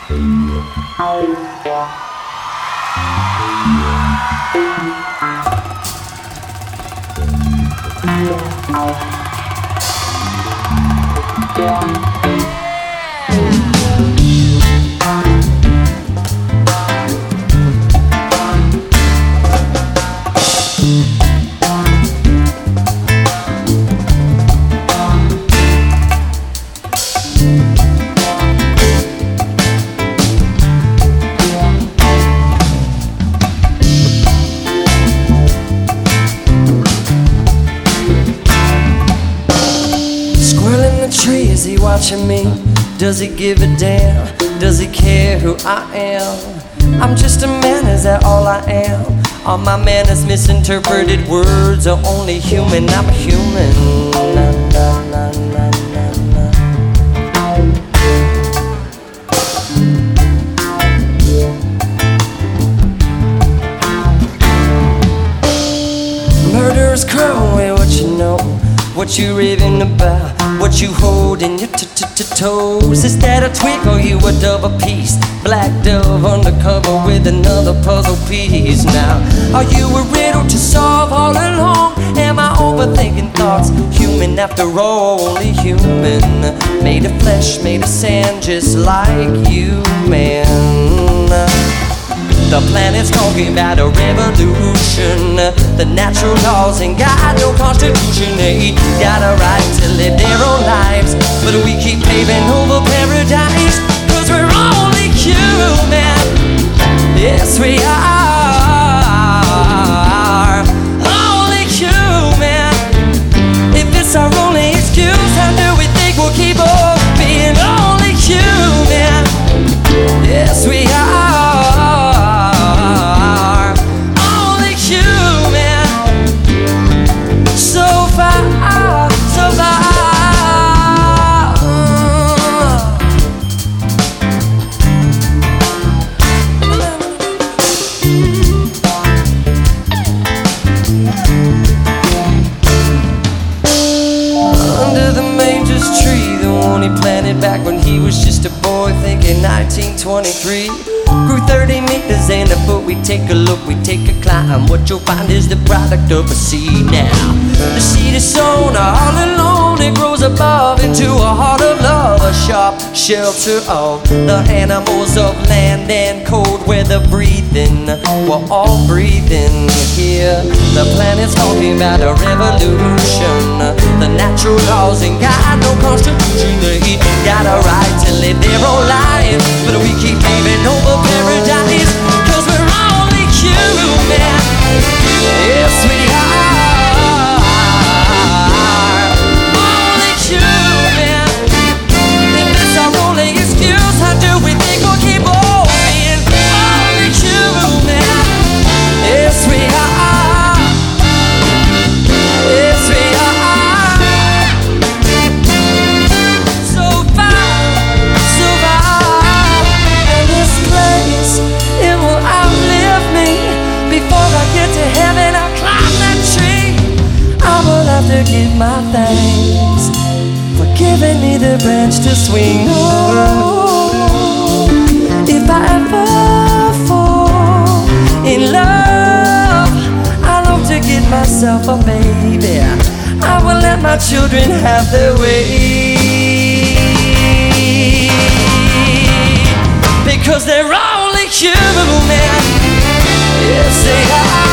Is he watching me? Does he give a damn? Does he care who I am? I'm just a man, is that all I am? Are my manners misinterpreted words? Or only human? I'm a human. Na, na, na, na, na, na. Murderous crow, hey, what you know? What you raving about? What you hold in your toes? Is that a twig or you a double piece? Black dove undercover with another puzzle piece. Now, are you a riddle to solve all along? Am I overthinking thoughts? Human after all, only human. Made of flesh, made of sand, just like you, man. The planet's talking about a revolution. The natural laws ain't got no constitution. They got a right to live their own lives, but we keep paving over paradise, 'cause we're only human. Yes, we are only human. If it's our only excuse, how do we think we'll keep on being only human? Yes, we are. Planted back when he was just a boy, thinking 1923. Grew 30 meters and a foot. We take a look, we take a climb. What you'll find is the product of a seed now. The seed is sown all alone. It grows above into a heart of love, a sharp shelter of the animals of land and cold weather breathing. We're all breathing here. The planet's talking about a revolution. The natural laws ain't got no constitution. They got a right to live their own lives, but we keep paving over paradise, 'cause we're only human. Yes, we are only human. If it's our only excuse, how do we think we'll keep on being only human? Yes, we are. Yes, we are. So far, so far. And this place, it will outlive me. Before I get to heaven, I'll climb that tree. I will have to give my thanks for giving me the branch to swing on. If I ever fall in love, I'll hope to get myself a baby. I will let my children have their way, because they're only human. Yes, they are.